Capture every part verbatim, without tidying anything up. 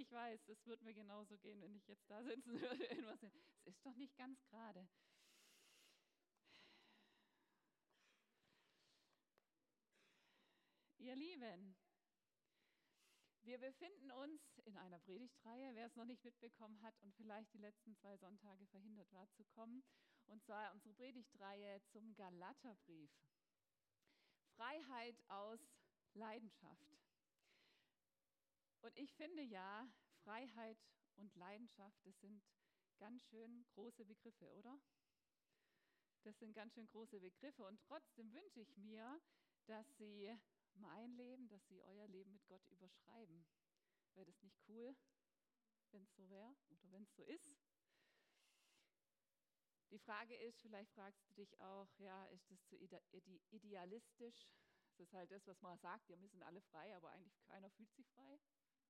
Ich weiß, es wird mir genauso gehen, wenn ich jetzt da sitzen würde. Es ist doch nicht ganz gerade. Ihr Lieben, wir befinden uns in einer Predigtreihe, wer es noch nicht mitbekommen hat und vielleicht die letzten zwei Sonntage verhindert war zu kommen, und zwar unsere Predigtreihe zum Galaterbrief. Freiheit aus Leidenschaft. Und ich finde ja, Freiheit und Leidenschaft, das sind ganz schön große Begriffe, oder? Das sind ganz schön große Begriffe und trotzdem wünsche ich mir, dass sie mein Leben, dass sie euer Leben mit Gott überschreiben. Wäre das nicht cool, wenn es so wäre oder wenn es so ist? Die Frage ist, vielleicht fragst du dich auch, ja, ist das zu ide- idealistisch? Das ist halt das, was man sagt, ja, wir sind alle frei, aber eigentlich keiner fühlt sich frei.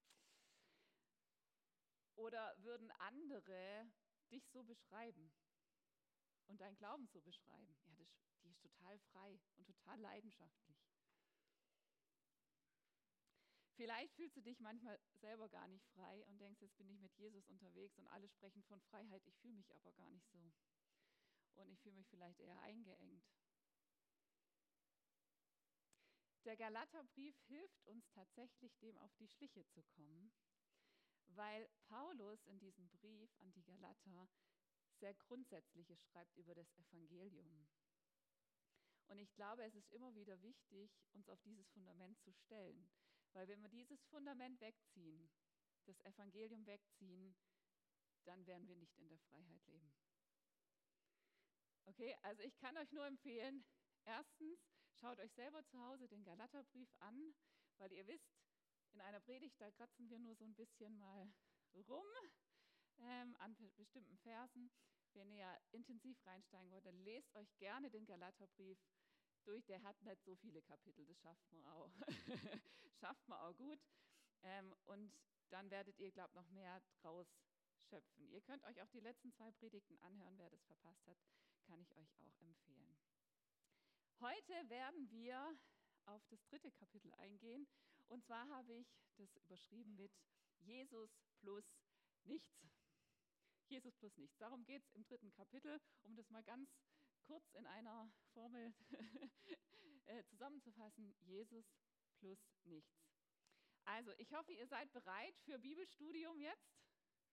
Oder würden andere dich so beschreiben und deinen Glauben so beschreiben? Ja, das, die ist total frei und total leidenschaftlich. Vielleicht fühlst du dich manchmal selber gar nicht frei und denkst, jetzt bin ich mit Jesus unterwegs und alle sprechen von Freiheit, ich fühle mich aber gar nicht so. Und ich fühle mich vielleicht eher eingeengt. Der Galaterbrief hilft uns tatsächlich, dem auf die Schliche zu kommen, weil Paulus in diesem Brief an die Galater sehr Grundsätzliches schreibt über das Evangelium. Und ich glaube, es ist immer wieder wichtig, uns auf dieses Fundament zu stellen. Weil wenn wir dieses Fundament wegziehen, das Evangelium wegziehen, dann werden wir nicht in der Freiheit leben. Okay, also ich kann euch nur empfehlen, erstens, schaut euch selber zu Hause den Galaterbrief an, weil ihr wisst, in einer Predigt, da kratzen wir nur so ein bisschen mal rum ähm, an bestimmten Versen. Wenn ihr intensiv reinsteigen wollt, dann lest euch gerne den Galaterbrief durch. Der hat nicht so viele Kapitel, das schafft man auch. schafft man auch gut. Ähm, und dann werdet ihr, glaube ich, noch mehr draus schöpfen. Ihr könnt euch auch die letzten zwei Predigten anhören. Wer das verpasst hat, kann ich euch auch empfehlen. Heute werden wir auf das dritte Kapitel eingehen. Und zwar habe ich das überschrieben mit Jesus plus nichts. Jesus plus nichts. Darum geht es im dritten Kapitel, um das mal ganz kurz in einer Formel zusammenzufassen. Jesus plus nichts. Also, ich hoffe, ihr seid bereit für Bibelstudium jetzt.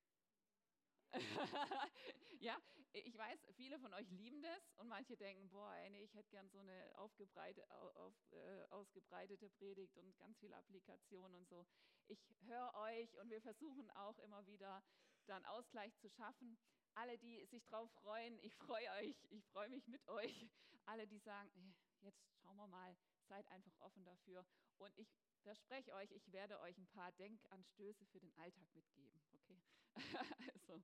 Ja, ich weiß, viele von euch lieben das und manche denken, boah, ey, nee, ich hätte gern so eine aufgebreite, auf, äh, ausgebreitete Predigt und ganz viel Applikation und so. Ich höre euch und wir versuchen auch immer wieder dann Ausgleich zu schaffen. Alle, die sich drauf freuen, ich freue euch, ich freue mich mit euch. Alle, die sagen, jetzt schauen wir mal, seid einfach offen dafür. Und ich verspreche euch, ich werde euch ein paar Denkanstöße für den Alltag mitgeben. Okay, also.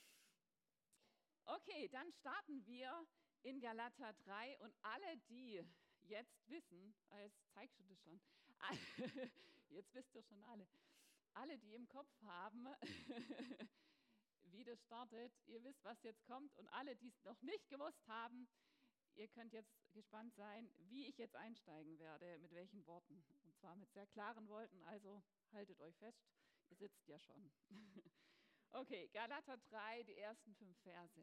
Okay, dann starten wir in Galater drei und alle, die jetzt wissen, jetzt zeigst du das schon, jetzt wisst ihr schon alle, alle, die im Kopf haben, wie das startet, ihr wisst, was jetzt kommt und alle, die es noch nicht gewusst haben, ihr könnt jetzt gespannt sein, wie ich jetzt einsteigen werde, mit welchen Worten. Und zwar mit sehr klaren Worten, also haltet euch fest, ihr sitzt ja schon. Okay, Galater drei, die ersten fünf Verse.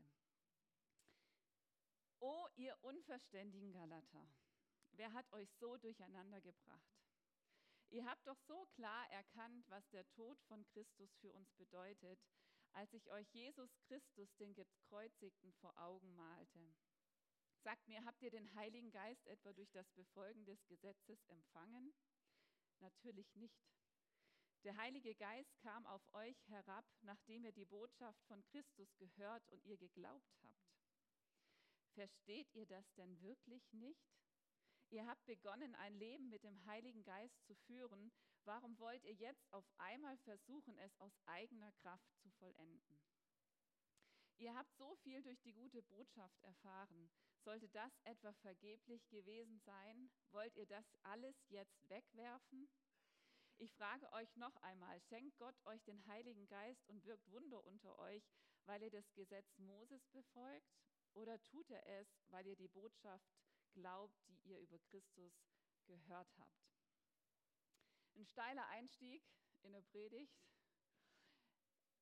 O ihr unverständigen Galater, wer hat euch so durcheinander gebracht? Ihr habt doch so klar erkannt, was der Tod von Christus für uns bedeutet, als ich euch Jesus Christus, den Gekreuzigten, vor Augen malte. Sagt mir, habt ihr den Heiligen Geist etwa durch das Befolgen des Gesetzes empfangen? Natürlich nicht. Der Heilige Geist kam auf euch herab, nachdem ihr die Botschaft von Christus gehört und ihr geglaubt habt. Versteht ihr das denn wirklich nicht? Ihr habt begonnen, ein Leben mit dem Heiligen Geist zu führen. Warum wollt ihr jetzt auf einmal versuchen, es aus eigener Kraft zu vollenden? Ihr habt so viel durch die gute Botschaft erfahren. Sollte das etwa vergeblich gewesen sein? Wollt ihr das alles jetzt wegwerfen? Ich frage euch noch einmal, schenkt Gott euch den Heiligen Geist und wirkt Wunder unter euch, weil ihr das Gesetz Moses befolgt? Oder tut er es, weil ihr die Botschaft glaubt, die ihr über Christus gehört habt? Ein steiler Einstieg in der Predigt.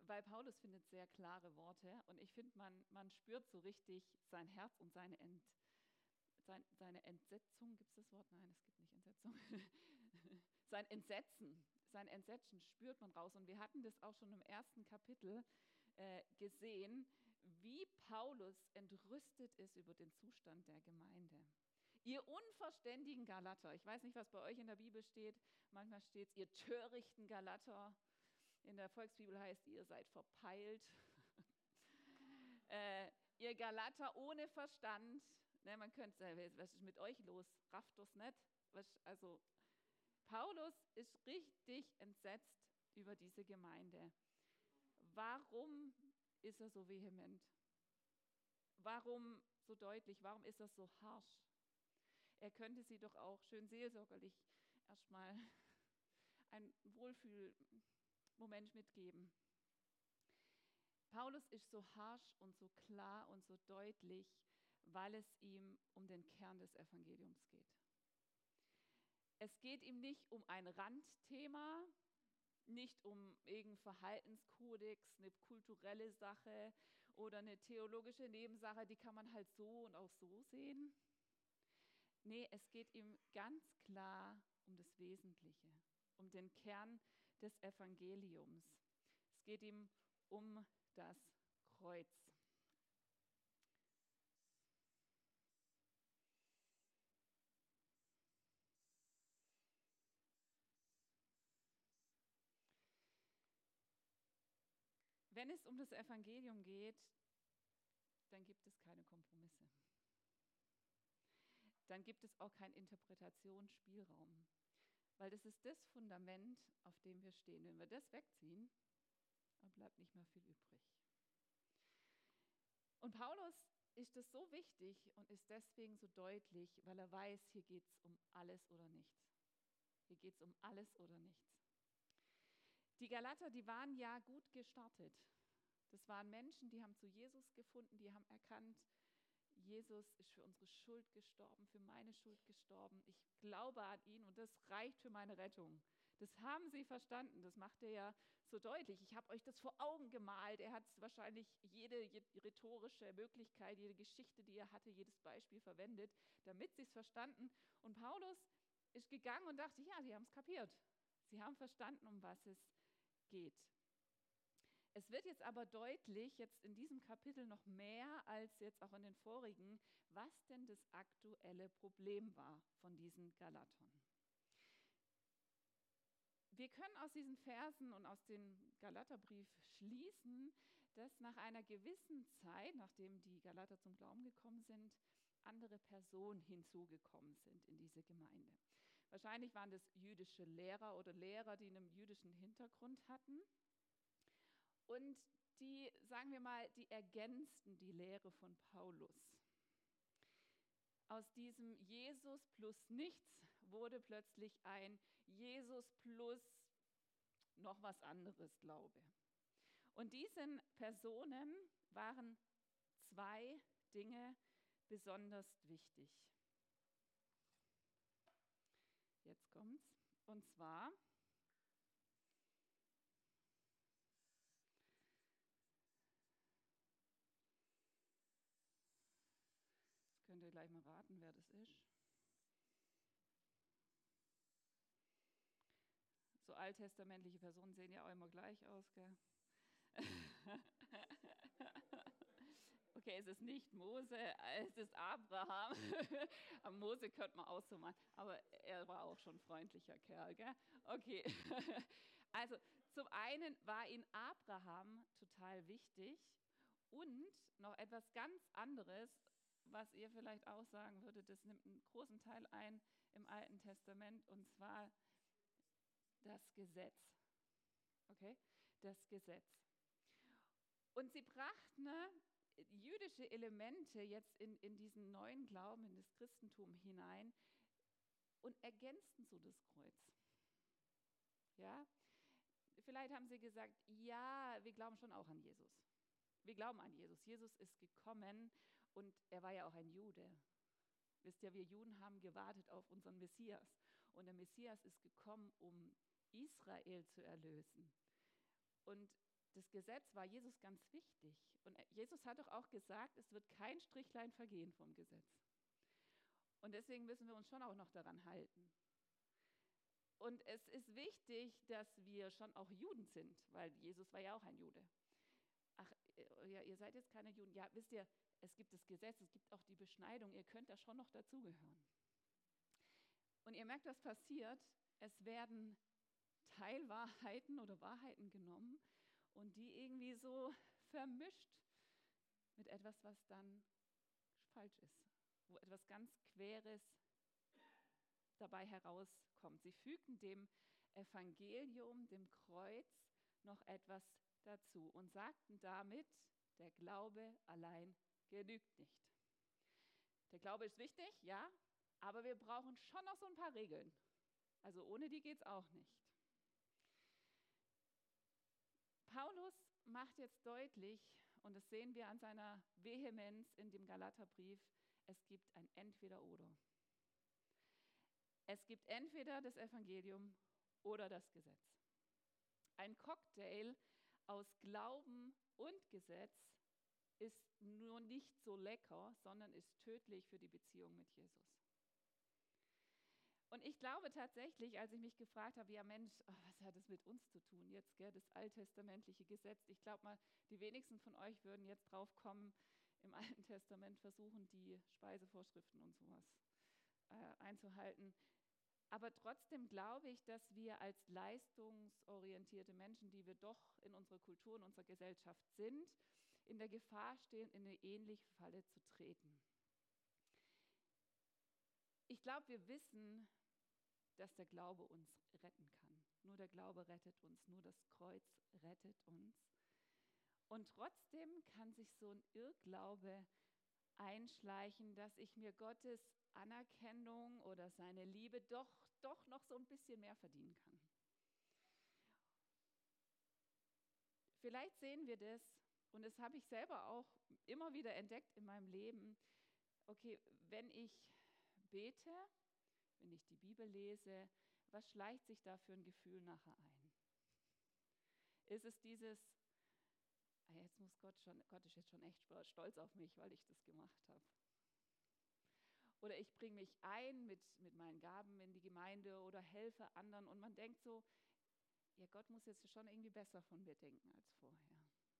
weil Paulus findet sehr klare Worte und ich finde, man, man spürt so richtig sein Herz und seine, Ent, sein, seine Entsetzung, gibt es das Wort? Nein, es gibt nicht Entsetzung. sein Entsetzen, sein Entsetzen spürt man raus. Und wir hatten das auch schon im ersten Kapitel äh, gesehen, wie Paulus entrüstet ist über den Zustand der Gemeinde. Ihr unverständigen Galater, ich weiß nicht, was bei euch in der Bibel steht, manchmal steht es, ihr törichten Galater. In der Volksbibel heißt, ihr seid verpeilt. äh, ihr Galater ohne Verstand. Ne, man könnte sagen, was ist mit euch los? Rafft das nicht? Was, also, Paulus ist richtig entsetzt über diese Gemeinde. Warum ist er so vehement? Warum so deutlich? Warum ist er so harsch? Er könnte sie doch auch schön seelsorgerlich erstmal einen Wohlfühlmoment mitgeben. Paulus ist so harsch und so klar und so deutlich, weil es ihm um den Kern des Evangeliums geht. Es geht ihm nicht um ein Randthema, nicht um irgendeinen Verhaltenskodex, eine kulturelle Sache oder eine theologische Nebensache, die kann man halt so und auch so sehen. Nee, es geht ihm ganz klar um das Wesentliche, um den Kern des Evangeliums. Es geht ihm um das Kreuz. Wenn es um das Evangelium geht, dann gibt es keine Kompromisse. Dann gibt es auch keinen Interpretationsspielraum. Weil das ist das Fundament, auf dem wir stehen. Wenn wir das wegziehen, dann bleibt nicht mehr viel übrig. Und Paulus ist es so wichtig und ist deswegen so deutlich, weil er weiß, hier geht es um alles oder nichts. Hier geht es um alles oder nichts. Die Galater, die waren ja gut gestartet. Das waren Menschen, die haben zu Jesus gefunden, die haben erkannt, Jesus ist für unsere Schuld gestorben, für meine Schuld gestorben. Ich glaube an ihn und das reicht für meine Rettung. Das haben sie verstanden, das macht er ja so deutlich. Ich habe euch das vor Augen gemalt. Er hat wahrscheinlich jede, jede rhetorische Möglichkeit, jede Geschichte, die er hatte, jedes Beispiel verwendet, damit sie es verstanden. Und Paulus ist gegangen und dachte, ja, die haben es kapiert. Sie haben verstanden, um was es geht. Es wird jetzt aber deutlich, jetzt in diesem Kapitel noch mehr als jetzt auch in den vorigen, was denn das aktuelle Problem war von diesen Galatern. Wir können aus diesen Versen und aus dem Galaterbrief schließen, dass nach einer gewissen Zeit, nachdem die Galater zum Glauben gekommen sind, andere Personen hinzugekommen sind in diese Gemeinde. Wahrscheinlich waren das jüdische Lehrer oder Lehrer, die einen jüdischen Hintergrund hatten. Und die, sagen wir mal, die ergänzten die Lehre von Paulus. Aus diesem Jesus plus nichts wurde plötzlich ein Jesus plus noch was anderes Glaube. Und diesen Personen waren zwei Dinge besonders wichtig. Jetzt kommt's. Und zwar könnt ihr gleich mal raten, wer das ist. So alttestamentliche Personen sehen ja auch immer gleich aus, gell? Okay, es ist nicht Mose, es ist Abraham. Am Mose könnte man auch so machen, aber er war auch schon ein freundlicher Kerl, gell? Okay, also zum einen war ihm Abraham total wichtig und noch etwas ganz anderes, was ihr vielleicht auch sagen würdet, das nimmt einen großen Teil ein im Alten Testament, und zwar das Gesetz. Okay, das Gesetz. Und sie brachten jüdische Elemente jetzt in, in diesen neuen Glauben, in das Christentum hinein und ergänzten so das Kreuz. Ja, vielleicht haben sie gesagt, ja, wir glauben schon auch an Jesus. Wir glauben an Jesus. Jesus ist gekommen und er war ja auch ein Jude. Wisst ihr, wir Juden haben gewartet auf unseren Messias. Und der Messias ist gekommen, um Israel zu erlösen. Und das Gesetz war Jesus ganz wichtig. Und Jesus hat doch auch gesagt, es wird kein Strichlein vergehen vom Gesetz. Und deswegen müssen wir uns schon auch noch daran halten. Und es ist wichtig, dass wir schon auch Juden sind, weil Jesus war ja auch ein Jude. Ach, ja, ihr seid jetzt keine Juden. Ja, wisst ihr, es gibt das Gesetz, es gibt auch die Beschneidung. Ihr könnt da schon noch dazugehören. Und ihr merkt, was passiert. Es werden Teilwahrheiten oder Wahrheiten genommen und die irgendwie so vermischt mit etwas, was dann falsch ist, wo etwas ganz Queres dabei herauskommt. Sie fügten dem Evangelium, dem Kreuz, noch etwas dazu und sagten damit, der Glaube allein genügt nicht. Der Glaube ist wichtig, ja, aber wir brauchen schon noch so ein paar Regeln. Also ohne die geht es auch nicht. Paulus macht jetzt deutlich, und das sehen wir an seiner Vehemenz in dem Galaterbrief, es gibt ein Entweder-Oder. Es gibt entweder das Evangelium oder das Gesetz. Ein Cocktail aus Glauben und Gesetz ist nur nicht so lecker, sondern ist tödlich für die Beziehung mit Jesus. Und ich glaube tatsächlich, als ich mich gefragt habe, ja Mensch, oh, was hat das mit uns zu tun jetzt, gell, das alttestamentliche Gesetz? Ich glaube mal, die wenigsten von euch würden jetzt drauf kommen, im Alten Testament versuchen, die Speisevorschriften und sowas äh, einzuhalten. Aber trotzdem glaube ich, dass wir als leistungsorientierte Menschen, die wir doch in unserer Kultur, in unserer Gesellschaft sind, in der Gefahr stehen, in eine ähnliche Falle zu treten. Ich glaube, wir wissen, dass der Glaube uns retten kann. Nur der Glaube rettet uns, nur das Kreuz rettet uns. Und trotzdem kann sich so ein Irrglaube einschleichen, dass ich mir Gottes Anerkennung oder seine Liebe doch, doch noch so ein bisschen mehr verdienen kann. Vielleicht sehen wir das, und das habe ich selber auch immer wieder entdeckt in meinem Leben. Okay, wenn ich bete, wenn ich die Bibel lese, was schleicht sich da für ein Gefühl nachher ein? Ist es dieses, ah, jetzt muss Gott schon, Gott ist jetzt schon echt stolz auf mich, weil ich das gemacht habe. Oder ich bringe mich ein mit, mit meinen Gaben in die Gemeinde oder helfe anderen und man denkt so, ja, Gott muss jetzt schon irgendwie besser von mir denken als vorher.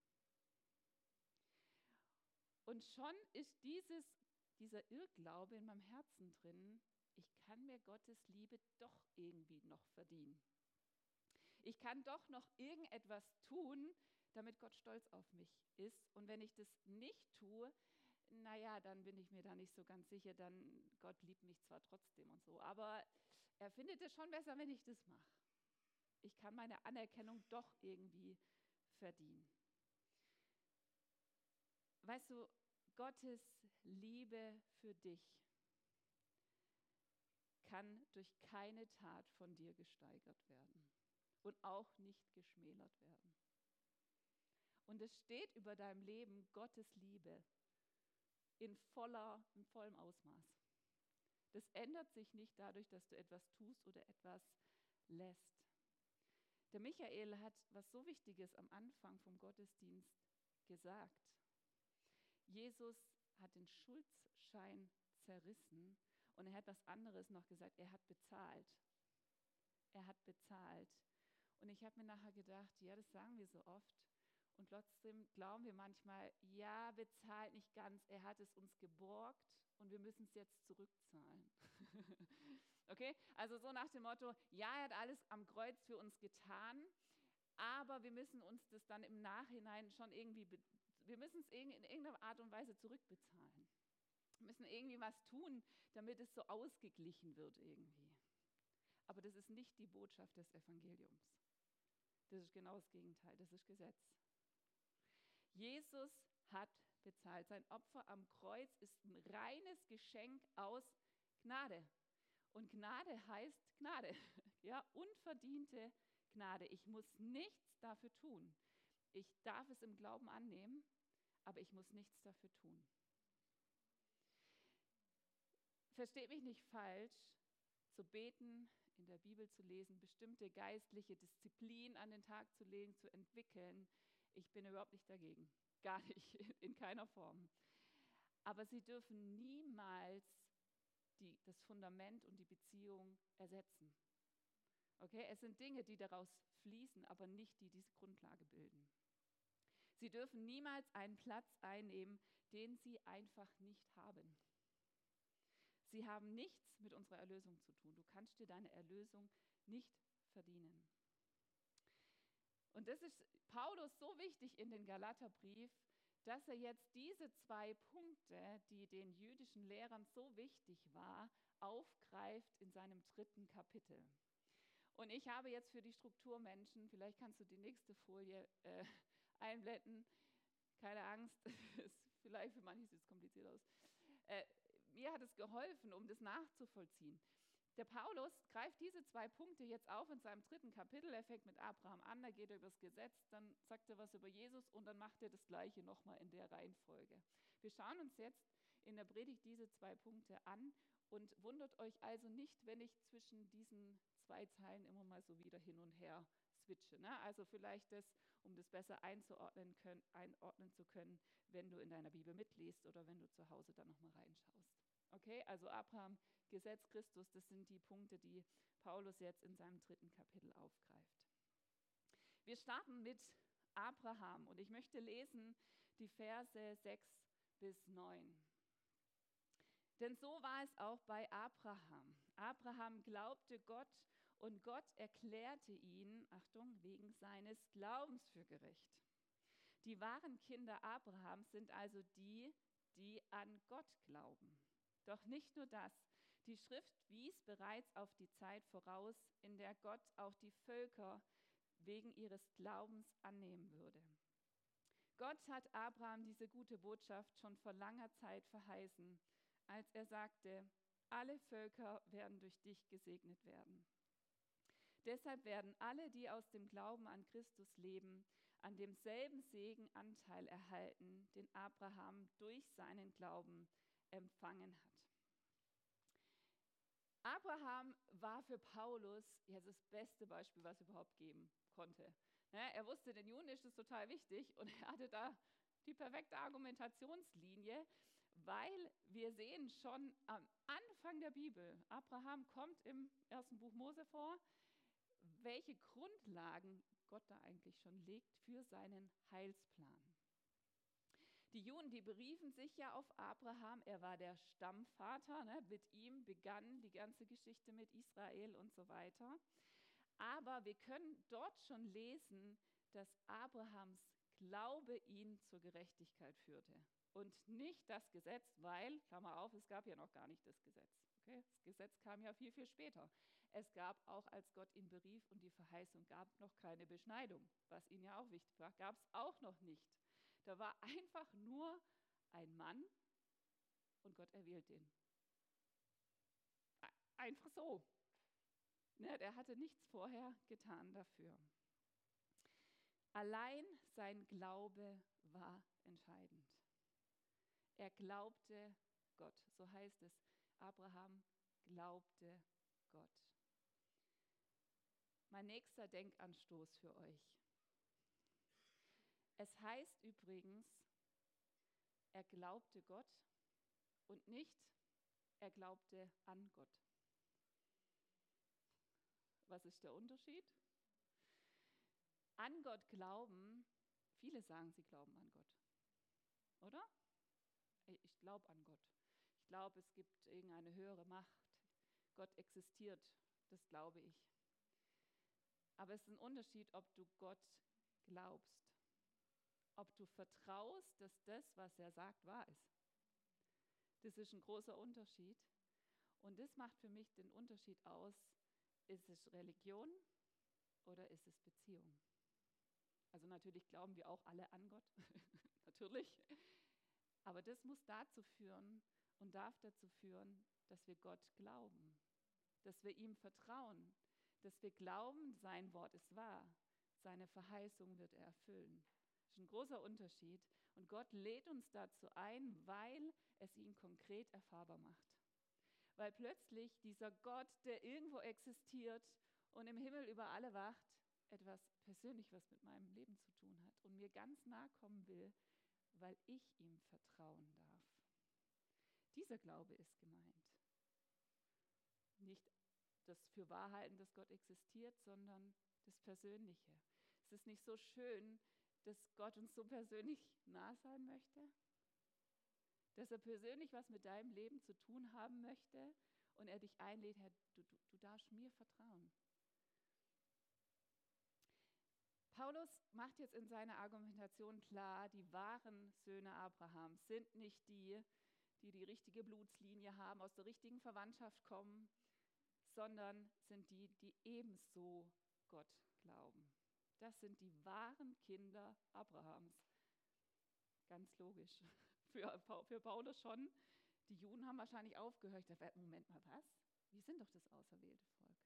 Und schon ist dieses, dieser Irrglaube in meinem Herzen drin, ich kann mir Gottes Liebe doch irgendwie noch verdienen. Ich kann doch noch irgendetwas tun, damit Gott stolz auf mich ist. Und wenn ich das nicht tue, naja, dann bin ich mir da nicht so ganz sicher, dann Gott liebt mich zwar trotzdem und so, aber er findet es schon besser, wenn ich das mache. Ich kann meine Anerkennung doch irgendwie verdienen. Weißt du, Gottes Liebe für dich kann durch keine Tat von dir gesteigert werden und auch nicht geschmälert werden. Und es steht über deinem Leben Gottes Liebe in voller, in vollem Ausmaß. Das ändert sich nicht dadurch, dass du etwas tust oder etwas lässt. Der Michael hat was so Wichtiges am Anfang vom Gottesdienst gesagt. Jesus hat den Schuldschein zerrissen und er hat was anderes noch gesagt. Er hat bezahlt. Er hat bezahlt. Und ich habe mir nachher gedacht, ja, das sagen wir so oft. Und trotzdem glauben wir manchmal, ja, bezahlt nicht ganz. Er hat es uns geborgt und wir müssen es jetzt zurückzahlen. Okay? Also so nach dem Motto, ja, er hat alles am Kreuz für uns getan, aber wir müssen uns das dann im Nachhinein schon irgendwie, be- wir müssen es in irgendeiner Art und Weise zurückbezahlen. Wir müssen irgendwie was tun, damit es so ausgeglichen wird irgendwie. Aber das ist nicht die Botschaft des Evangeliums. Das ist genau das Gegenteil, das ist Gesetz. Jesus hat bezahlt. Sein Opfer am Kreuz ist ein reines Geschenk aus Gnade. Und Gnade heißt Gnade, ja, unverdiente Gnade. Ich muss nichts dafür tun. Ich darf es im Glauben annehmen, aber ich muss nichts dafür tun. Versteht mich nicht falsch, zu beten, in der Bibel zu lesen, bestimmte geistliche Disziplinen an den Tag zu legen, zu entwickeln, Ich bin überhaupt nicht dagegen. Gar nicht, in keiner Form. Aber sie dürfen niemals die, das Fundament und die Beziehung ersetzen. Okay, es sind Dinge, die daraus fließen, aber nicht die diese Grundlage bilden. Sie dürfen niemals einen Platz einnehmen, den sie einfach nicht haben. Sie haben nichts mit unserer Erlösung zu tun. Du kannst dir deine Erlösung nicht verdienen. Und das ist Paulus so wichtig in den Galaterbrief, dass er jetzt diese zwei Punkte, die den jüdischen Lehrern so wichtig war, aufgreift in seinem dritten Kapitel. Und ich habe jetzt für die Strukturmenschen, vielleicht kannst du die nächste Folie äh, einblenden, keine Angst, vielleicht für manche sieht es kompliziert aus. Äh, mir hat es geholfen, um das nachzuvollziehen. Der Paulus greift diese zwei Punkte jetzt auf in seinem dritten Kapitel. Er fängt mit Abraham an, da geht er über das Gesetz, dann sagt er was über Jesus und dann macht er das Gleiche nochmal in der Reihenfolge. Wir schauen uns jetzt in der Predigt diese zwei Punkte an und wundert euch also nicht, wenn ich zwischen diesen zwei Zeilen immer mal so wieder hin und her switche. Ne? Also vielleicht das, um das besser einzuordnen können, einordnen zu können, wenn du in deiner Bibel mitliest oder wenn du zu Hause dann nochmal reinschaust. Okay, also Abraham, Gesetz, Christus, das sind die Punkte, die Paulus jetzt in seinem dritten Kapitel aufgreift. Wir starten mit Abraham und ich möchte lesen die Verse sechs bis neun. Denn so war es auch bei Abraham. Abraham glaubte Gott und Gott erklärte ihn, Achtung, wegen seines Glaubens für gerecht. Die wahren Kinder Abrahams sind also die, die an Gott glauben. Doch nicht nur das. Die Schrift wies bereits auf die Zeit voraus, in der Gott auch die Völker wegen ihres Glaubens annehmen würde. Gott hat Abraham diese gute Botschaft schon vor langer Zeit verheißen, als er sagte, alle Völker werden durch dich gesegnet werden. Deshalb werden alle, die aus dem Glauben an Christus leben, an demselben Segen Anteil erhalten, den Abraham durch seinen Glauben empfangen hat. Abraham war für Paulus ja das beste Beispiel, was es überhaupt geben konnte. Er wusste, den Juden ist es total wichtig und er hatte da die perfekte Argumentationslinie, weil wir sehen schon am Anfang der Bibel, Abraham kommt im ersten Buch Mose vor, welche Grundlagen Gott da eigentlich schon legt für seinen Heilsplan. Die Juden, die beriefen sich ja auf Abraham, er war der Stammvater, ne? Mit ihm begann die ganze Geschichte mit Israel und so weiter. Aber wir können dort schon lesen, dass Abrahams Glaube ihn zur Gerechtigkeit führte. Und nicht das Gesetz, weil, Klammer auf, es gab ja noch gar nicht das Gesetz. Okay? Das Gesetz kam ja viel, viel später. Es gab auch, als Gott ihn berief und die Verheißung gab, noch keine Beschneidung, was ihn ja auch wichtig war, gab es auch noch nicht. Da war einfach nur ein Mann und Gott erwählt ihn. Einfach so. Ne, der hatte nichts vorher getan dafür. Allein sein Glaube war entscheidend. Er glaubte Gott. So heißt es, Abraham glaubte Gott. Mein nächster Denkanstoß für euch. Es heißt übrigens, er glaubte Gott und nicht, er glaubte an Gott. Was ist der Unterschied? An Gott glauben, viele sagen, sie glauben an Gott. Oder? Ich glaube an Gott. Ich glaube, es gibt irgendeine höhere Macht. Gott existiert, das glaube ich. Aber es ist ein Unterschied, ob du Gott glaubst. Ob du vertraust, dass das, was er sagt, wahr ist. Das ist ein großer Unterschied. Und das macht für mich den Unterschied aus, ist es Religion oder ist es Beziehung? Also natürlich glauben wir auch alle an Gott, natürlich. Aber das muss dazu führen und darf dazu führen, dass wir Gott glauben, dass wir ihm vertrauen, dass wir glauben, sein Wort ist wahr, seine Verheißung wird er erfüllen. Das ist ein großer Unterschied. Und Gott lädt uns dazu ein, weil es ihn konkret erfahrbar macht. Weil plötzlich dieser Gott, der irgendwo existiert und im Himmel über alle wacht, etwas persönlich was mit meinem Leben zu tun hat und mir mir ganz nahe kommen will, weil ich ihm vertrauen darf. Dieser Glaube ist gemeint. Nicht das für Wahrhalten, dass Gott existiert, sondern das Persönliche. Es ist nicht so schön, dass Gott uns so persönlich nah sein möchte, dass er persönlich was mit deinem Leben zu tun haben möchte und er dich einlädt, Herr, du, du, du darfst mir vertrauen. Paulus macht jetzt in seiner Argumentation klar, die wahren Söhne Abrahams sind nicht die, die die richtige Blutslinie haben, aus der richtigen Verwandtschaft kommen, sondern sind die, die ebenso Gott glauben. Das sind die wahren Kinder Abrahams. Ganz logisch. Für, für Paulus schon. Die Juden haben wahrscheinlich aufgehört. Moment mal, was? Wir sind doch das auserwählte Volk.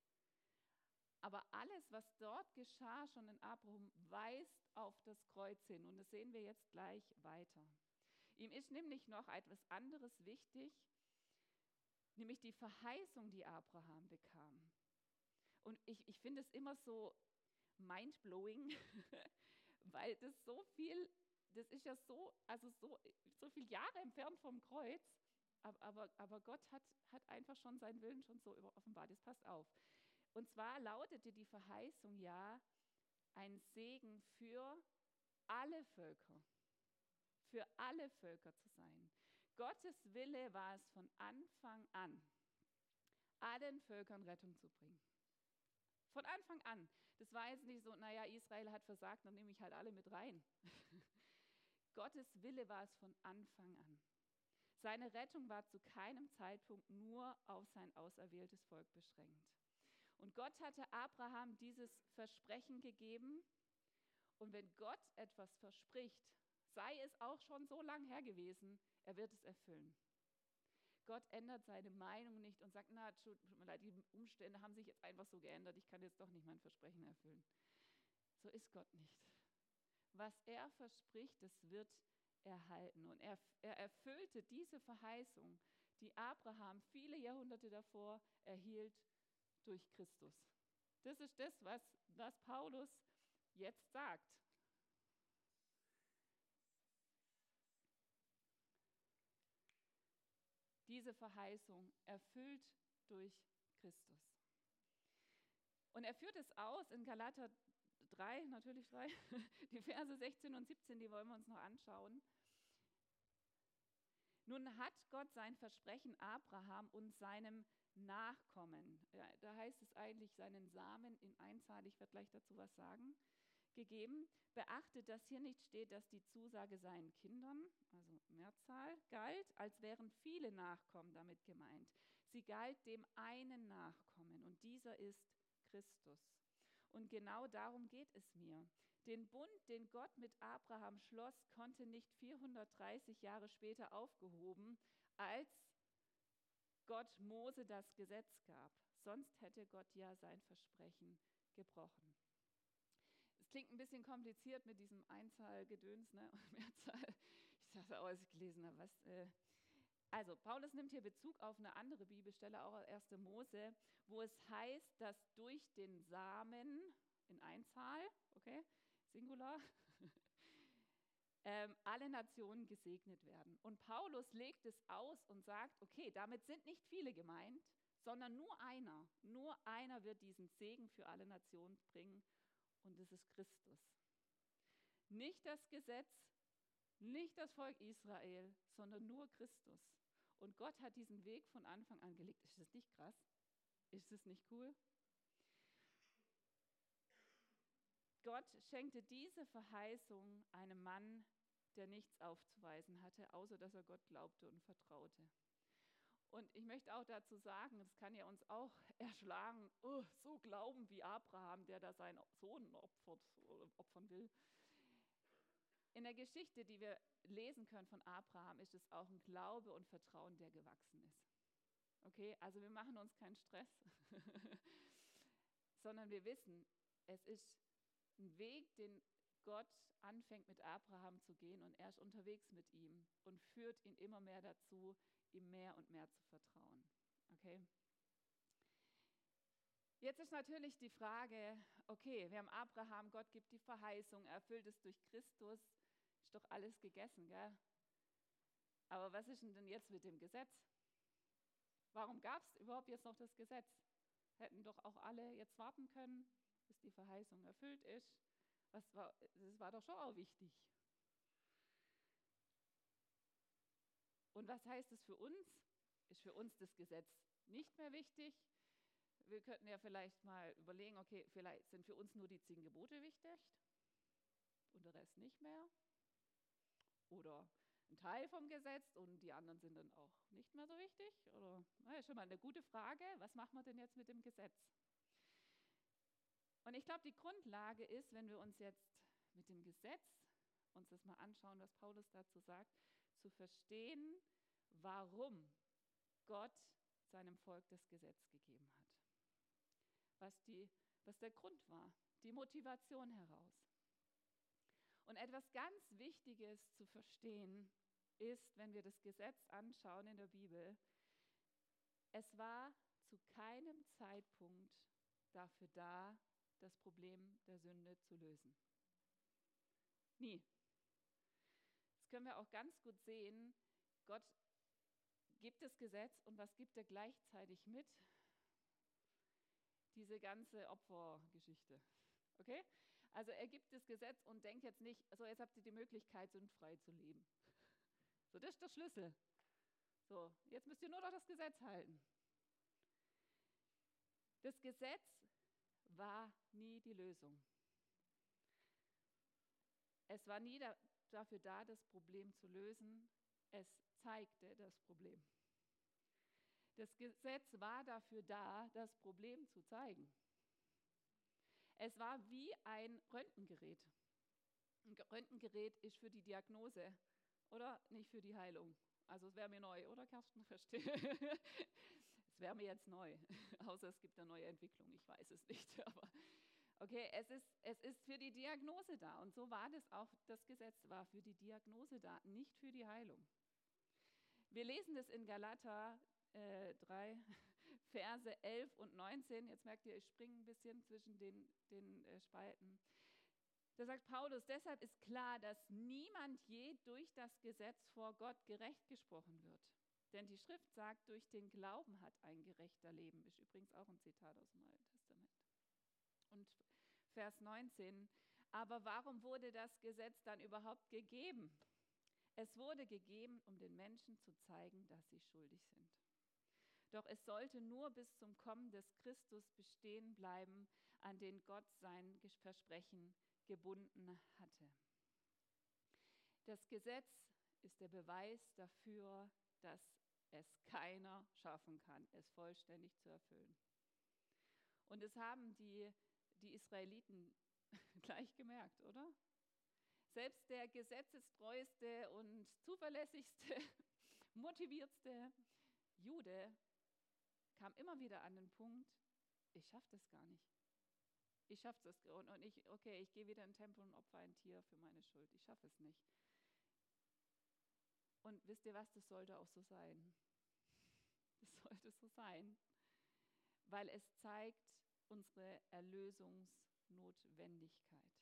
Aber alles, was dort geschah, schon in Abraham, weist auf das Kreuz hin. Und das sehen wir jetzt gleich weiter. Ihm ist nämlich noch etwas anderes wichtig, nämlich die Verheißung, die Abraham bekam. Und ich, ich finde es immer so mindblowing, weil das so viel, das ist ja so, also so, so viele Jahre entfernt vom Kreuz, aber, aber, aber Gott hat, hat einfach schon seinen Willen schon so offenbart. Jetzt passt auf. Und zwar lautete die Verheißung ja, ein Segen für alle Völker, für alle Völker zu sein. Gottes Wille war es von Anfang an, allen Völkern Rettung zu bringen. Von Anfang an. Das war jetzt nicht so, naja, Israel hat versagt, dann nehme ich halt alle mit rein. Gottes Wille war es von Anfang an. Seine Rettung war zu keinem Zeitpunkt nur auf sein auserwähltes Volk beschränkt. Und Gott hatte Abraham dieses Versprechen gegeben. Und wenn Gott etwas verspricht, sei es auch schon so lang her gewesen, er wird es erfüllen. Gott ändert seine Meinung nicht und sagt, na, tut mir leid, die Umstände haben sich jetzt einfach so geändert, ich kann jetzt doch nicht mein Versprechen erfüllen. So ist Gott nicht. Was er verspricht, das wird erhalten. Und er, er erfüllte diese Verheißung, die Abraham viele Jahrhunderte davor erhielt, durch Christus. Das ist das, was, was Paulus jetzt sagt. Diese Verheißung erfüllt durch Christus. Und er führt es aus in Galater drei, natürlich drei, die Verse sechzehn und siebzehn, die wollen wir uns noch anschauen. Nun hat Gott sein Versprechen Abraham und seinem Nachkommen, ja, da heißt es eigentlich seinen Samen in Einzahl, ich werde gleich dazu was sagen, gegeben. Beachtet, dass hier nicht steht, dass die Zusage seinen Kindern, also Mehrzahl, galt, als wären viele Nachkommen damit gemeint. Sie galt dem einen Nachkommen und dieser ist Christus. Und genau darum geht es mir. Den Bund, den Gott mit Abraham schloss, konnte nicht vierhundertdreißig Jahre später aufgehoben, als Gott Mose das Gesetz gab. Sonst hätte Gott ja sein Versprechen gebrochen. Es klingt ein bisschen kompliziert mit diesem Einzahlgedöns, ne? Mehrzahl. Ich dachte auch, als ich gelesen habe, was. Äh also, Paulus nimmt hier Bezug auf eine andere Bibelstelle, auch erste Mose, wo es heißt, dass durch den Samen in Einzahl, okay, Singular, ähm, alle Nationen gesegnet werden. Und Paulus legt es aus und sagt, okay, damit sind nicht viele gemeint, sondern nur einer. Nur einer wird diesen Segen für alle Nationen bringen. Und das ist Christus. Nicht das Gesetz, nicht das Volk Israel, sondern nur Christus. Und Gott hat diesen Weg von Anfang an gelegt. Ist das nicht krass? Ist das nicht cool? Gott schenkte diese Verheißung einem Mann, der nichts aufzuweisen hatte, außer dass er Gott glaubte und vertraute. Und ich möchte auch dazu sagen, das kann ja uns auch erschlagen, oh, so glauben wie Abraham, der da seinen Sohn opfert oder opfern will. In der Geschichte, die wir lesen können von Abraham, ist es auch ein Glaube und Vertrauen, der gewachsen ist. Okay, also wir machen uns keinen Stress, sondern wir wissen, es ist ein Weg, den Gott anfängt mit Abraham zu gehen und er ist unterwegs mit ihm und führt ihn immer mehr dazu, ihm mehr und mehr zu vertrauen. Okay? Jetzt ist natürlich die Frage, okay, wir haben Abraham, Gott gibt die Verheißung, er erfüllt es durch Christus, ist doch alles gegessen, gell? Aber was ist denn jetzt mit dem Gesetz? Warum gab es überhaupt jetzt noch das Gesetz? Hätten doch auch alle jetzt warten können, bis die Verheißung erfüllt ist. Was war, das war doch schon auch wichtig. Und was heißt es für uns? Ist für uns das Gesetz nicht mehr wichtig? Wir könnten ja vielleicht mal überlegen, okay, vielleicht sind für uns nur die zehn Gebote wichtig und der Rest nicht mehr. Oder ein Teil vom Gesetz und die anderen sind dann auch nicht mehr so wichtig? Oder, na, ist schon mal eine gute Frage, was machen wir denn jetzt mit dem Gesetz? Und ich glaube, die Grundlage ist, wenn wir uns jetzt mit dem Gesetz uns das mal anschauen, was Paulus dazu sagt, zu verstehen, warum Gott seinem Volk das Gesetz gegeben hat. Was, die, was der Grund war, die Motivation heraus. Und etwas ganz Wichtiges zu verstehen ist, wenn wir das Gesetz anschauen in der Bibel, es war zu keinem Zeitpunkt dafür da, das Problem der Sünde zu lösen. Nie. Das können wir auch ganz gut sehen. Gott gibt das Gesetz und was gibt er gleichzeitig mit? Diese ganze Opfergeschichte. Okay? Also er gibt das Gesetz und denkt jetzt nicht, so jetzt habt ihr die Möglichkeit, sündfrei zu leben. So, das ist der Schlüssel. So, jetzt müsst ihr nur noch das Gesetz halten. Das Gesetz war nie die Lösung. Es war nie da, dafür da, das Problem zu lösen. Es zeigte das Problem. Das Gesetz war dafür da, das Problem zu zeigen. Es war wie ein Röntgengerät. Ein Röntgengerät ist für die Diagnose, oder? Nicht für die Heilung. Also es wäre mir neu, oder Kerstin? Verstehe. Es wäre mir jetzt neu, außer es gibt eine neue Entwicklung, ich weiß es nicht. Aber okay, es ist, es ist für die Diagnose da. Und so war das auch, das Gesetz war für die Diagnose da, nicht für die Heilung. Wir lesen das in Galater äh, drei, Verse elf und neunzehn. Jetzt merkt ihr, ich springe ein bisschen zwischen den, den äh, Spalten. Da sagt Paulus, deshalb ist klar, dass niemand je durch das Gesetz vor Gott gerecht gesprochen wird. Denn die Schrift sagt, durch den Glauben hat ein Gerechter Leben. Ist übrigens auch ein Zitat aus dem Neuen Testament. Und Vers neunzehn, aber warum wurde das Gesetz dann überhaupt gegeben? Es wurde gegeben, um den Menschen zu zeigen, dass sie schuldig sind. Doch es sollte nur bis zum Kommen des Christus bestehen bleiben, an den Gott sein Versprechen gebunden hatte. Das Gesetz ist der Beweis dafür, dass es keiner schaffen kann, es vollständig zu erfüllen. Und es haben die, die Israeliten gleich gemerkt, oder? Selbst der gesetzestreueste und zuverlässigste, motiviertste Jude kam immer wieder an den Punkt, ich schaffe das gar nicht. Ich schaffe das und, und ich, okay, ich gehe wieder in den Tempel und opfer ein Tier für meine Schuld. Ich schaffe es nicht. Und wisst ihr was, das sollte auch so sein. Das sollte so sein, weil es zeigt unsere Erlösungsnotwendigkeit.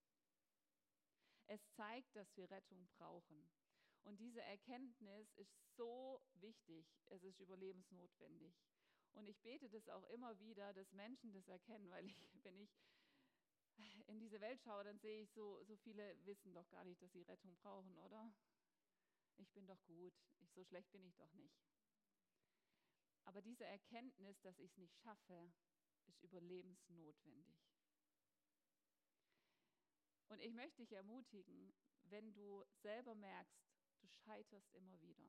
Es zeigt, dass wir Rettung brauchen. Und diese Erkenntnis ist so wichtig, es ist überlebensnotwendig. Und ich bete das auch immer wieder, dass Menschen das erkennen, weil ich, wenn ich in diese Welt schaue, dann sehe ich, so, so viele wissen doch gar nicht, dass sie Rettung brauchen, oder? Ich bin doch gut, ich, so schlecht bin ich doch nicht. Aber diese Erkenntnis, dass ich es nicht schaffe, ist überlebensnotwendig. Und ich möchte dich ermutigen, wenn du selber merkst, du scheiterst immer wieder.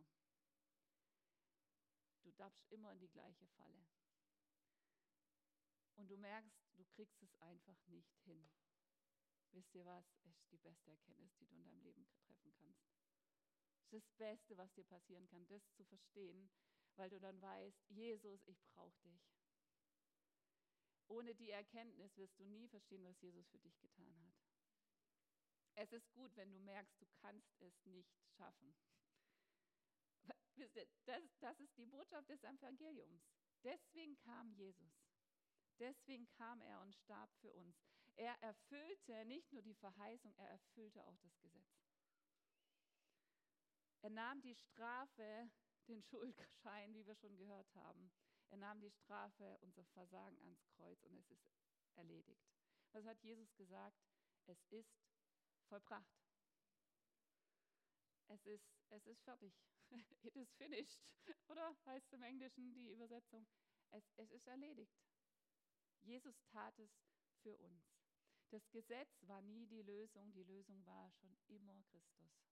Du tappst immer in die gleiche Falle. Und du merkst, du kriegst es einfach nicht hin. Wisst ihr was? Es ist die beste Erkenntnis, die du in deinem Leben treffen kannst. Es ist das Beste, was dir passieren kann, das zu verstehen, weil du dann weißt, Jesus, ich brauche dich. Ohne die Erkenntnis wirst du nie verstehen, was Jesus für dich getan hat. Es ist gut, wenn du merkst, du kannst es nicht schaffen. Das, das ist die Botschaft des Evangeliums. Deswegen kam Jesus. Deswegen kam er und starb für uns. Er erfüllte nicht nur die Verheißung, er erfüllte auch das Gesetz. Er nahm die Strafe, den Schuldschein, wie wir schon gehört haben. Er nahm die Strafe, unser Versagen ans Kreuz und es ist erledigt. Was hat Jesus gesagt? Es ist vollbracht. Es ist, es ist fertig. It is finished. Oder heißt im Englischen die Übersetzung? Es, es ist erledigt. Jesus tat es für uns. Das Gesetz war nie die Lösung. Die Lösung war schon immer Christus.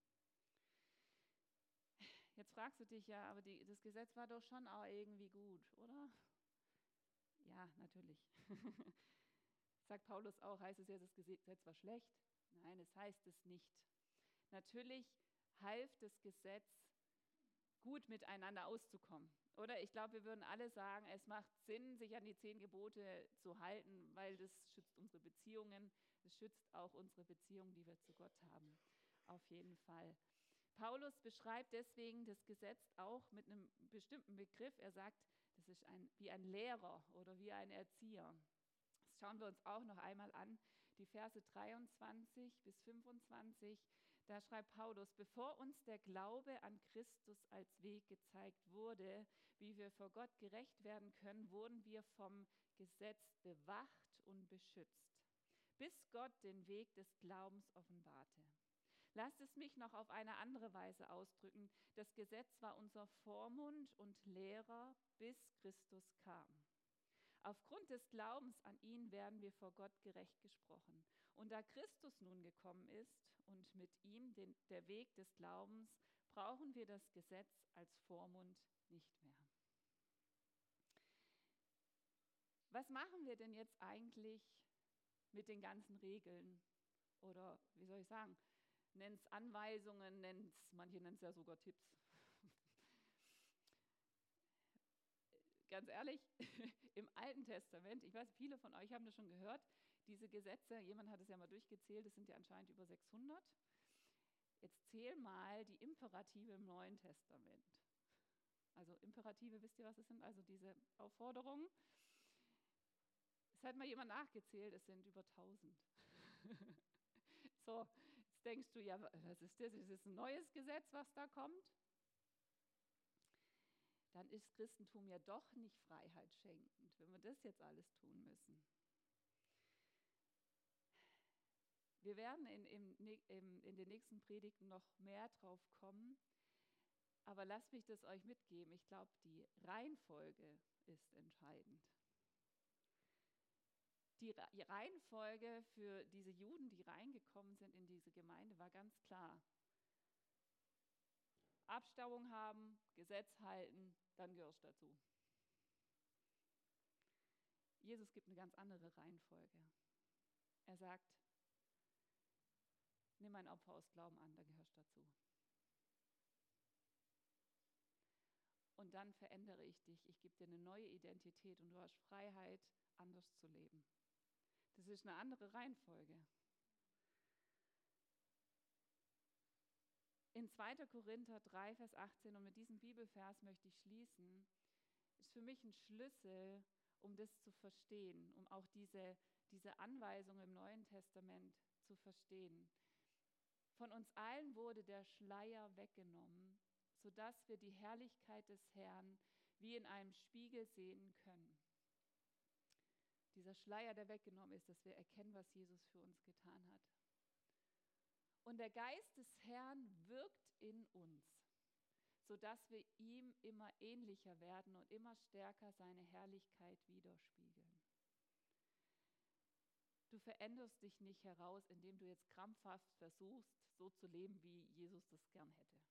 Jetzt fragst du dich ja, aber die, das Gesetz war doch schon auch irgendwie gut, oder? Ja, natürlich. Sagt Paulus auch, heißt es ja, das Gesetz war schlecht? Nein, es heißt es nicht. Natürlich half das Gesetz, gut miteinander auszukommen. Oder ich glaube, wir würden alle sagen, es macht Sinn, sich an die zehn Gebote zu halten, weil das schützt unsere Beziehungen, es schützt auch unsere Beziehungen, die wir zu Gott haben. Auf jeden Fall. Paulus beschreibt deswegen das Gesetz auch mit einem bestimmten Begriff. Er sagt, das ist ein, wie ein Lehrer oder wie ein Erzieher. Das schauen wir uns auch noch einmal an, die Verse dreiundzwanzig bis fünfundzwanzig. Da schreibt Paulus, bevor uns der Glaube an Christus als Weg gezeigt wurde, wie wir vor Gott gerecht werden können, wurden wir vom Gesetz bewacht und beschützt, bis Gott den Weg des Glaubens offenbarte. Lasst es mich noch auf eine andere Weise ausdrücken. Das Gesetz war unser Vormund und Lehrer, bis Christus kam. Aufgrund des Glaubens an ihn werden wir vor Gott gerecht gesprochen. Und da Christus nun gekommen ist und mit ihm den, der Weg des Glaubens, brauchen wir das Gesetz als Vormund nicht mehr. Was machen wir denn jetzt eigentlich mit den ganzen Regeln? Oder wie soll ich sagen, nenn es Anweisungen, nenn's, manche nennen es ja sogar Tipps. Ganz ehrlich, im Alten Testament, ich weiß, viele von euch haben das schon gehört, diese Gesetze, jemand hat es ja mal durchgezählt, das sind ja anscheinend über sechshundert. Jetzt zähl mal die Imperative im Neuen Testament. Also Imperative, wisst ihr, was es sind? Also diese Aufforderungen. Es hat mal jemand nachgezählt, es sind über tausend. So, jetzt denkst du, ja, was ist das? Ist das ein neues Gesetz, was da kommt? Dann ist Christentum ja doch nicht freiheitsschenkend, wenn wir das jetzt alles tun müssen. Wir werden in, im, im, in den nächsten Predigten noch mehr drauf kommen, aber lasst mich das euch mitgeben. Ich glaube, die Reihenfolge ist entscheidend. Die Reihenfolge für diese Juden, die reingekommen sind in diese Gemeinde, war ganz klar. Abstammung haben, Gesetz halten, dann gehörst du dazu. Jesus gibt eine ganz andere Reihenfolge. Er sagt, nimm ein Opfer aus Glauben an, dann gehörst du dazu. Und dann verändere ich dich, ich gebe dir eine neue Identität und du hast Freiheit, anders zu leben. Das ist eine andere Reihenfolge. In zweiter Korinther drei, Vers achtzehn, und mit diesem Bibelvers möchte ich schließen, ist für mich ein Schlüssel, um das zu verstehen, um auch diese, diese Anweisung im Neuen Testament zu verstehen. Von uns allen wurde der Schleier weggenommen, sodass wir die Herrlichkeit des Herrn wie in einem Spiegel sehen können. Dieser Schleier, der weggenommen ist, dass wir erkennen, was Jesus für uns getan hat. Und der Geist des Herrn wirkt in uns, sodass wir ihm immer ähnlicher werden und immer stärker seine Herrlichkeit widerspiegeln. Du veränderst dich nicht heraus, indem du jetzt krampfhaft versuchst, so zu leben, wie Jesus das gern hätte,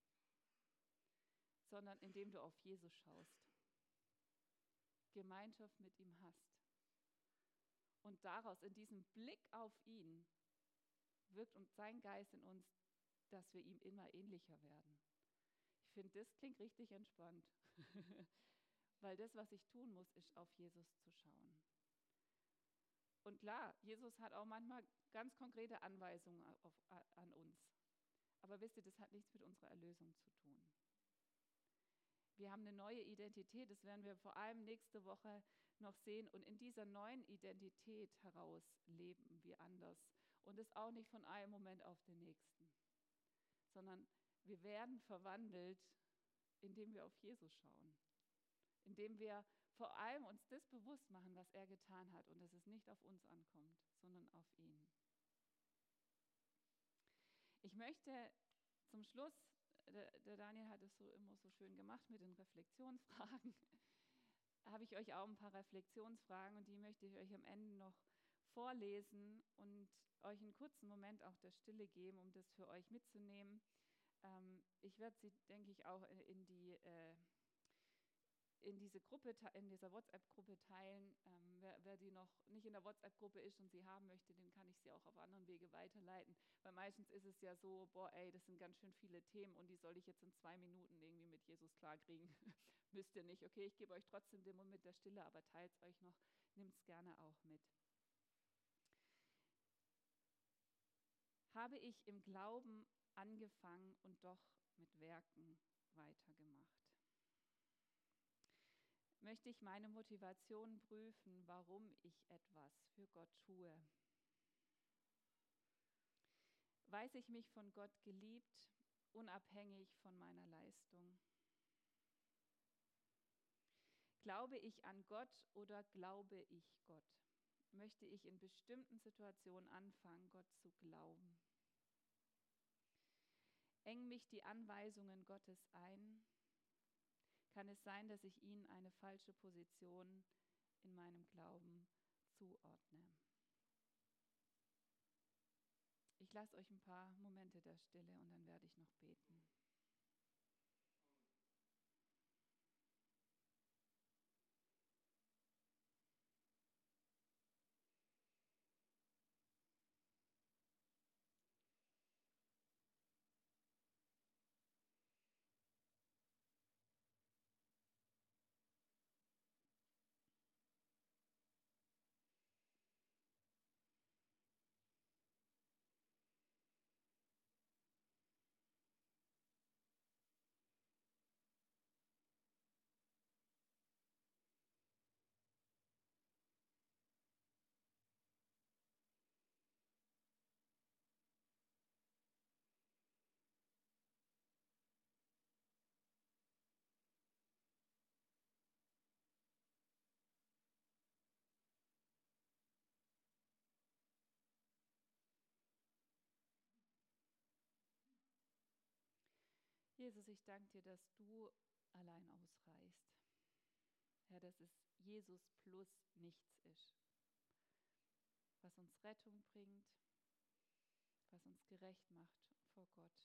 sondern indem du auf Jesus schaust, Gemeinschaft mit ihm hast. Und daraus, in diesem Blick auf ihn, wirkt uns sein Geist in uns, dass wir ihm immer ähnlicher werden. Ich finde, das klingt richtig entspannt, weil das, was ich tun muss, ist, auf Jesus zu schauen. Und klar, Jesus hat auch manchmal ganz konkrete Anweisungen auf, an uns. Aber wisst ihr, das hat nichts mit unserer Erlösung zu tun. Wir haben eine neue Identität, das werden wir vor allem nächste Woche noch sehen. Und in dieser neuen Identität heraus leben wir anders. Und das auch nicht von einem Moment auf den nächsten, sondern wir werden verwandelt, indem wir auf Jesus schauen. Indem wir vor allem uns das bewusst machen, was er getan hat und dass es nicht auf uns ankommt, sondern auf ihn. Ich möchte zum Schluss, der, der Daniel hat es so immer so schön gemacht mit den Reflexionsfragen, habe ich euch auch ein paar Reflexionsfragen und die möchte ich euch am Ende noch vorlesen und euch einen kurzen Moment auch der Stille geben, um das für euch mitzunehmen. Ähm, ich werde sie, denke ich, auch in die äh, in diese Gruppe, in dieser WhatsApp-Gruppe teilen. Ähm, wer, wer die noch nicht in der WhatsApp-Gruppe ist und sie haben möchte, den kann ich sie auch auf anderen Wege weiterleiten. Weil meistens ist es ja so, boah, ey, das sind ganz schön viele Themen und die soll ich jetzt in zwei Minuten irgendwie mit Jesus klarkriegen. Müsst ihr nicht. Okay, ich gebe euch trotzdem den Moment der Stille, aber teilt es euch noch, nehmt es gerne auch mit. Habe ich im Glauben angefangen und doch mit Werken weitergemacht? Möchte ich meine Motivation prüfen, warum ich etwas für Gott tue? Weiß ich mich von Gott geliebt, unabhängig von meiner Leistung? Glaube ich an Gott oder glaube ich Gott? Möchte ich in bestimmten Situationen anfangen, Gott zu glauben? Engen mich die Anweisungen Gottes ein? Kann es sein, dass ich ihnen eine falsche Position in meinem Glauben zuordne? Ich lasse euch ein paar Momente der Stille und dann werde ich noch beten. Jesus, ich danke dir, dass du allein ausreichst. Herr, dass es Jesus plus nichts ist, was uns Rettung bringt, was uns gerecht macht vor Gott.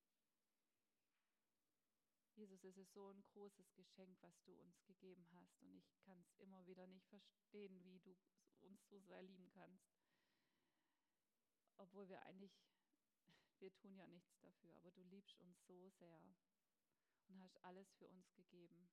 Jesus, es ist so ein großes Geschenk, was du uns gegeben hast und ich kann es immer wieder nicht verstehen, wie du uns so sehr lieben kannst. Obwohl wir eigentlich, wir tun ja nichts dafür, aber du liebst uns so sehr und hast alles für uns gegeben.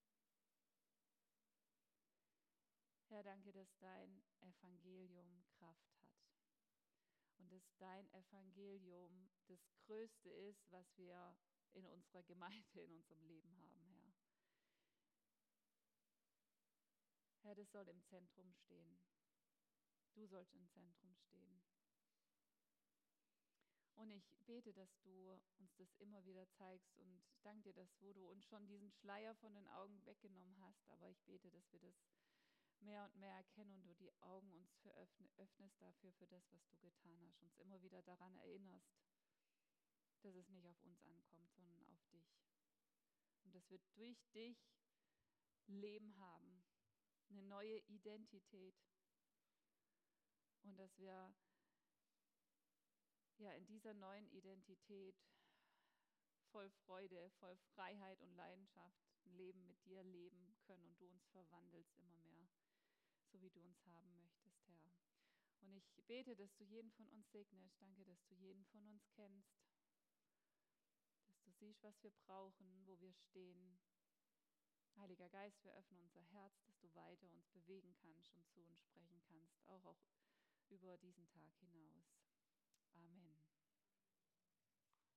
Herr, danke, dass dein Evangelium Kraft hat und dass dein Evangelium das Größte ist, was wir in unserer Gemeinde, in unserem Leben haben, Herr. Herr, das soll im Zentrum stehen. Du sollst im Zentrum stehen. Und ich bete, dass du uns das immer wieder zeigst und danke dir, dass wo du uns schon diesen Schleier von den Augen weggenommen hast, aber ich bete, dass wir das mehr und mehr erkennen und du die Augen uns für öffne, öffnest dafür, für das, was du getan hast, uns immer wieder daran erinnerst, dass es nicht auf uns ankommt, sondern auf dich. Und dass wir durch dich Leben haben, eine neue Identität und dass wir ja in dieser neuen Identität voll Freude, voll Freiheit und Leidenschaft ein Leben mit dir leben können und du uns verwandelst immer mehr, so wie du uns haben möchtest, Herr. Und ich bete, dass du jeden von uns segnest. Danke, dass du jeden von uns kennst, dass du siehst, was wir brauchen, wo wir stehen. Heiliger Geist, wir öffnen unser Herz, dass du weiter uns bewegen kannst und zu uns sprechen kannst, auch, auch über diesen Tag hinaus. Amen.